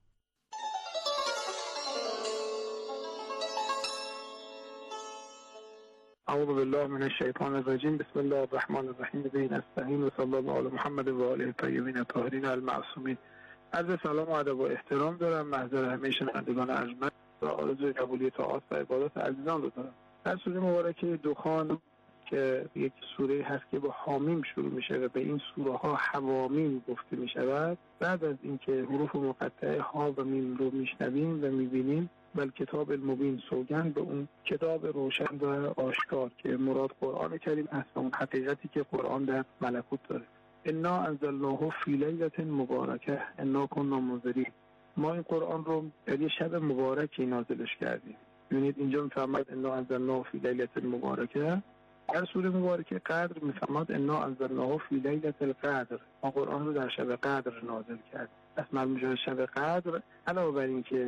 Speaker 20: اعوذ بالله من الشیطان الرجیم. بسم الله الرحمن الرحیم. به نستعین و صلی الله علی محمد و آله الطیبین الطاهرین المعصومین. عرض سلام و ادب و احترام دارم محضر همه شنوندگان ارجمند و آرزوی قبولی طاعات و عبادات عزیزان رو دارم. در سوره مبارکه دخان که یک سوره هست که با حامیم شروع میشه و به این سوره ها حوامیم گفته میشود، بعد از اینکه حروف مقطعه ها و میم رو میشنویم و میبینیم، بل کتاب المبین، سوگند به اون کتاب روشن و آشکار که مراد قرآن کریم است، اون حقیقتی که قرآن در ملکوت داره. انا انزلناه فی لیلة مبارکه انا کنا منذرین. ما این قرآن رو در یه شب مبارکی نازلش کردیم. ببینید اینجا میفرماید انا انزلناه فی لیلة مبارکه. در سوره مبارکه قدر میفرماید انا انزلناه فی لیلة القدر. ما قرآن رو در شب قدر نازل کردیم. پس معلوم میشه شب قدر علاوه بر این که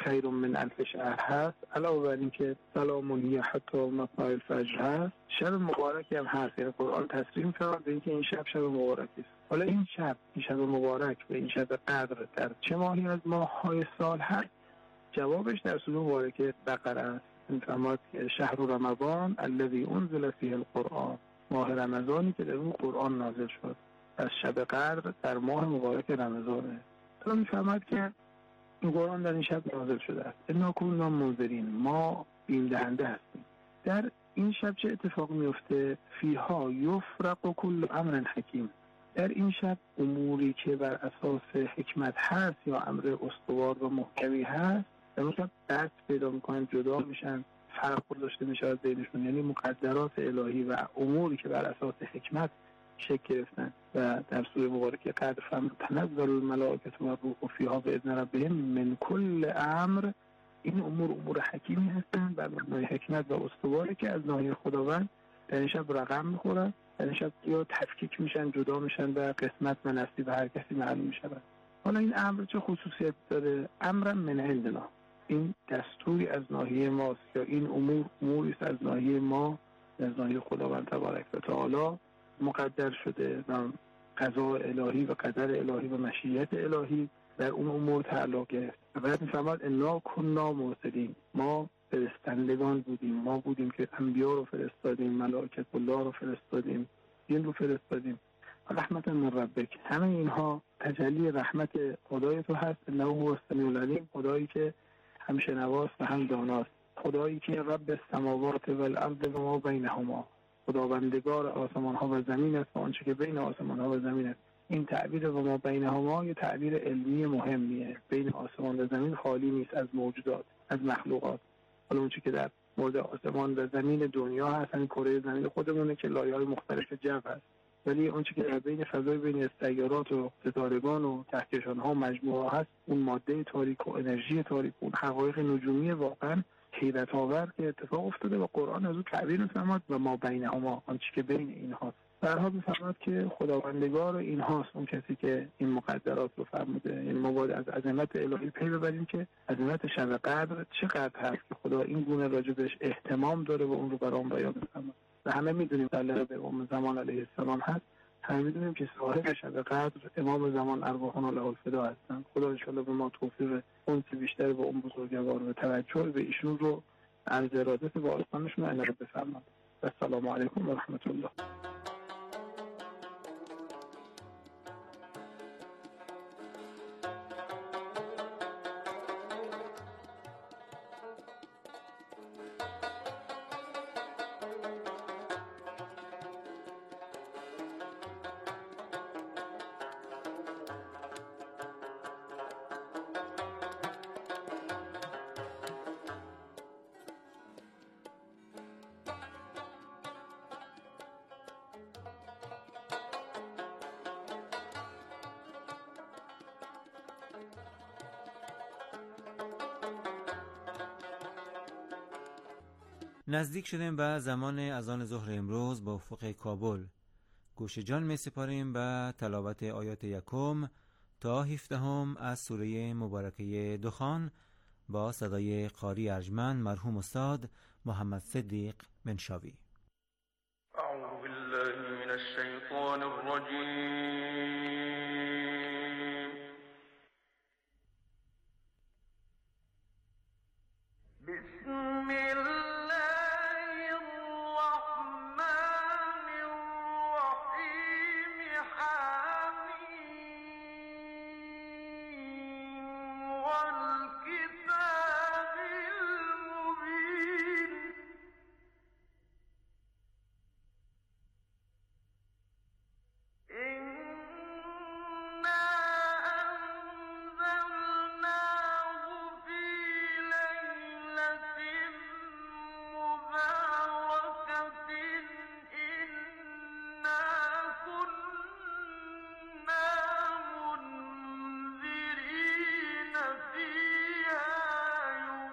Speaker 20: خیر من الف شهر هست، علاوه بر اینکه سلام هی حتی مطلع الفجر هست، شب مبارکی هم هست. یعنی قرآن تصریح می‌فرماید به اینکه این شب شب مبارکی است. حالا این شب، این شب مبارک و این شب قدر در چه ماهی از ماه‌های سال هست؟ جوابش در سوره مبارکه بقره است. می‌فرماید که شهر رمضان الذی انزل فیه القرآن، ماه رمضانی که در اون قرآن نازل شد. از شب قدر در ماه مبارک رمضانه. حالا می‌فرماید که این قرآن در این شب نازل شده است. انا کنا منذرین، ما بیم دهنده هستیم. در این شب چه اتفاق میفته؟ فیها یفرق کل امر حکیم. در این شب اموری که بر اساس حکمت هست یا امر استوار و محکمی هست، در اون شب دست پیدا میکنن، جدا میشن، فرق گذاشته میشه از بینشون. یعنی مقدرات الهی و اموری که بر اساس حکمت شکل گرفتن. و در سوره مبارکه قدر فرمود تنزل الملائکه و الروح فیها باذن ربهم من کل امر. این امور امور حکیمی هستن بر مبنای حکمت و استواری که از ناحیه خداوند در این شب رقم میخورن، در این شب یا تفکیک میشن، جدا میشن و قسمت و نصیب هر کسی معلوم میشه. حالا این امر چه خصوصیت داره؟ امر من عندنا، این دستوری از ناحیه ماست، یا این امور اموری از ناحیه ما، از ناحیه خداوند تبارک و تعالی مقدر شده و قضا الهی و قدر الهی و مشیت الهی در اون امور تعلق گرفت. و بعد می‌فرماد انا کنا مرسلین، ما فرستندگان بودیم، ما بودیم که انبیا رو فرستادیم، ملائکه الله رو فرستادیم، جن رو فرستادیم. رحمت من ربک، همه اینها تجلی رحمت خدای تو هست. انه هو السمیع العلیم، خدایی که هم شنواست و هم داناست، خدایی که رب السماوات و الارض و ما بینهما، خداوندگار آسمان ها و زمین است و آنچه که بین آسمان ها و زمین است. این تعبیر و ما بینهما یه تعبیر علمی مهمیه. بین آسمان و زمین خالی نیست از موجودات، از مخلوقات. حالا اونچه که در مورد آسمان و زمین دنیا هست، این کره زمین خودمونه که لایه‌های مختلف جو هست، ولی اونچه که در بین فضای بین سیارات و ستارگان و کهکشان‌ها و مجموعه هست، اون ماده تاریک و انرژی تاریک، اون حقایق نجومی واقعا حیرت آور که اتفاق افتاده و قرآن از اون تعبیر می‌فرماد و ما بینهما، آنچه که بین اینهاست. در حال می‌فرماد که خداوندگار اینهاست، اون کسی که این مقدرات رو فرموده. یعنی ما باید از عظمت الهی پی ببریم که عظمت شب قدر چقدر هست که خدا این گونه راجبش اهتمام داره و اون رو برام بیان می‌فرماد. و همه می‌دونیم در به امام زمان علیه السلام هست، همه می‌دونیم که صاحب شب قدر امام زمان ارواحنا له الفدا هستن. خدا ان شاءالله به ما توفیق اون بیشتر به اون بزرگوار و توجه به ایشون رو از ارادت با آسمانشون عنایت بفرماد. السلام علیکم و رحمت الله.
Speaker 10: نزدیک شدیم به زمان اذان ظهر امروز با افق کابل. گوش جان می سپاریم به تلاوت آیات یکم تا هفدهم از سوره مبارکه دخان با صدای قاری ارجمند مرحوم استاد محمد صدیق منشاوی.
Speaker 13: اعوذ بالله من الشیطان الرجیم. بسم